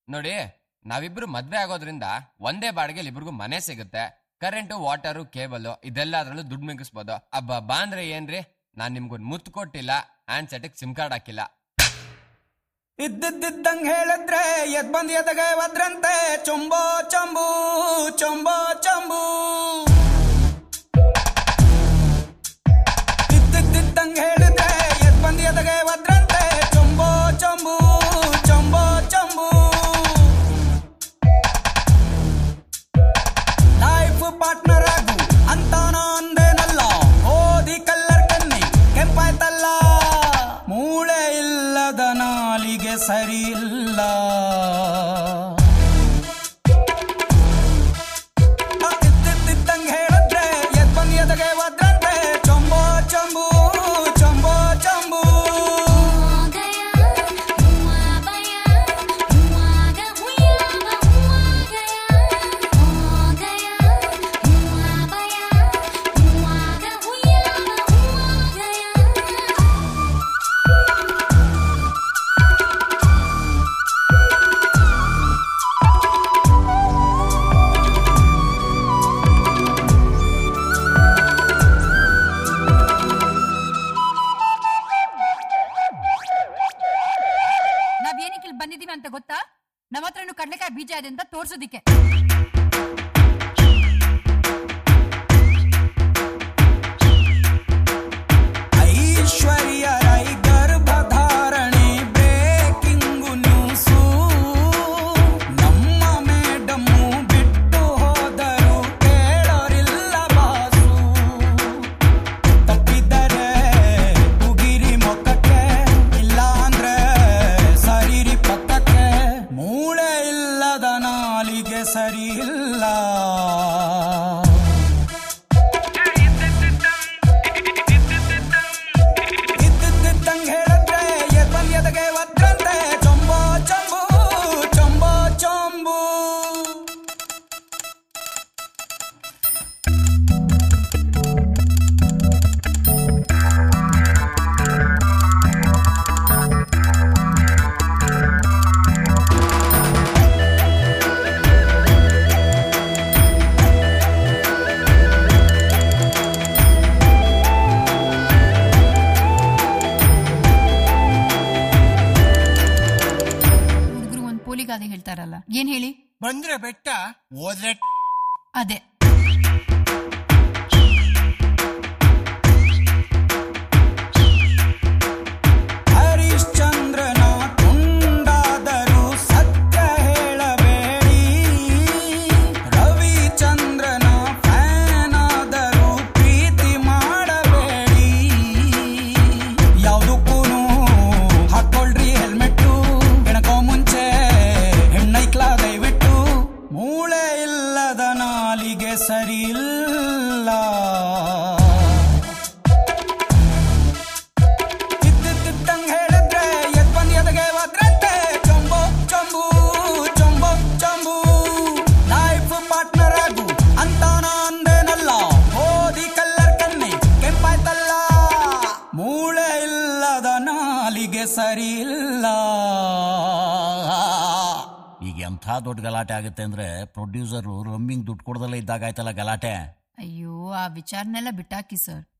ನೋಡಿ, ನಾವಿಬ್ರು ಮದ್ವೆ ಆಗೋದ್ರಿಂದ ಒಂದೇ ಬಾಡಿಗೆಲಿ ಇಬ್ರಿಗೂ ಮನೆ ಸಿಗುತ್ತೆ. ಕರೆಂಟು, ವಾಟರು, ಕೇಬಲ್ ಇದೆಲ್ಲ ಅದ್ರಲ್ಲೂ ದುಡ್ಡು ಮಿಗಿಸ್ಬೋದು. ಬಾ ಅಂದ್ರೆ ಏನ್ರಿ, ನಾನ್ ನಿಮ್ಗೊಂದು ಮುತ್ತು ಕೊಟ್ಟಿಲ್ಲ, ಹ್ಯಾಂಡ್ ಸೆಟ್ಗೆ ಸಿಮ್ ಕಾರ್ಡ್ ಹಾಕಿಲ್ಲ. ಇದ್ದಿದ್ದಂಗ್ ಹೇಳಿದ್ರೆ ಎದ್ ಬಂದ್ ಎದಗೆ ಒದ್ರಂತೆ ಚೊಂಬೋ ಚಂಬು ಚೊಂಬೋ ಚಂಬು. ಇದ್ದಿದ್ದಂಗ್ ಹೇಳಿದ್ರೆ ಎದ್ ಬಂದ್ ಎದಗೆ ಒದ್ರಂತೆ ಚೊಂಬೋ ಚಂಬು ಚೊಂಬೋ ಚಂಬು. ಲೈಫ್ ಪಾರ್ಟ್ನರ್ ಆಗು ಅಂತಾನ ಅಂದೇನಲ್ಲ, ಓದಿ ಕಲ್ಲರ್ ಕನ್ನಿ ಕೆಂಪಾಯ್ತಲ್ಲ. ಮೂಳೆ ಇಲ್ಲದ ನಾಲಿಗೆ ಸರಿ ಇಲ್ಲ. ಇದ್ದಿದ್ದಂಗೆ ಹೇಳಿದ್ರೆ ಎದ್ ಬಂದ್ ಎದಗೆ ಒದ್ರಂತೆ ಚೊಂಬೋ ಚಂಬು ಚೊಂಬೋ ಚಂಬು. ಬಂದಿದೀವಿ ಅಂತ ಗೊತ್ತಾ? ನಮ್ಮ ಹತ್ರ ಕಡ್ಲೆಕಾಯಿ ಬೀಜ ಇದೆ ಅಂತ ತೋರ್ಸೋದಿಕ್ಕೆ. ಐಶ್ವರ್ಯ ರೈ ಗರ್ಭಧಾರಣೆ ಬ್ರೇಕಿಂಗ್ ನ್ಯೂಸು. ನಮ್ಮ ಮೇಡಮ್ಮು ಬಿಟ್ಟು ಹೋದರು ಕೇಳೋರಿಲ್ಲ ಬಾಸು. ತಪ್ಪಿದರೆ ಉಗಿರಿ ಮೊಕ್ಕಕ್ಕೆ, ಇಲ್ಲ ಅಂದ್ರೆ ಸರಿರಿ ಪಕ್ಕಕ್ಕೆ. ಮೂಳೆ ಇಲ್ಲದ ನಾಲಿಗೆ ಸರಿ ಇಲ್ಲ. ಇದ್ದಿದ್ದಂಗೆ ಹೇಳಿದ್ರೆ ಎದ್ ಬಂದ್ ಎದಗೆ ಒದ್ರಂತೆ ಚೊಂಬೋ ಚಂಬು ಚೊಂಬೋ ಚಂಬು. ಗಾದೆ ಹೇಳ್ತಾರಲ್ಲ, ಏನ್ ಹೇಳಿ? ಬಂದ್ರೆ ಬೆಟ್ಟ, ಹೋದ್ರೆ ಅದೇ. ಹರಿಶ್ಚಂದ್ರನ ತುಂಡಾದರೂ ಸತ್ಯ ಹೇಳಬೇಡಿ. ರವಿಚಂದ್ರನ ಫ್ಯಾನ್ ಆದರೂ ಪ್ರೀತಿ ಮಾಡಬೇಡಿ. ಯಾವುದಕ್ಕೂ ಹಾಕೊಳ್ರಿ ಹೆಲ್ಮೆಟ್ಟು, ಎಣಕೋ ಮುಂಚೆ ಹೆಣ್ಣೈಕ್ಲ ದಯವಿಟ್ಟು. ಮೂಳೆ ಇಲ್ಲದ ನಾಲಿಗೆ ಸರಿ ಇಲ್ಲ. ಇದ್ದಿದ್ದಂಗೆ ಹೇಳಿದ್ರೆ ಎದ್ ಬಂದ್ ಎದಗೆ ಒದ್ರಂತೆ ಚೊಂಬೋ ಚಂಬು ಚೊಂಬೋ ಚಂಬು. ಲೈಫ್ ಪಾರ್ಟ್ನರ್ ಆಗು ಅಂತಾನ ಅಂದೇನಲ್ಲ, ಓದಿ ಕಲ್ಲರ್ ಕನ್ನಿ ಕೆಂಪಾಯ್ತಲ್ಲ. ಮೂಳೆ ಇಲ್ಲದ ನಾಲಿಗೆ ಸರಿ ಇಲ್ಲ. ಈಗ ಎಂಥ ದೊಡ್ಡ ಗಲಾಟೆ ಆಗುತ್ತೆ ಅಂದ್ರೆ ಪ್ರೊಡ್ಯೂಸರು ರಮ್ಮಿಂಗ್ ದುಡ್ಡು ಕೊಡದಲ್ಲೇ ಇದ್ದಾಗ ಆಯ್ತಲ್ಲ ಗಲಾಟೆ. ಅಯ್ಯೋ, ಆ ವಿಚಾರನೆಲ್ಲ ಬಿಟ್ಟಾಕಿ ಸರ್.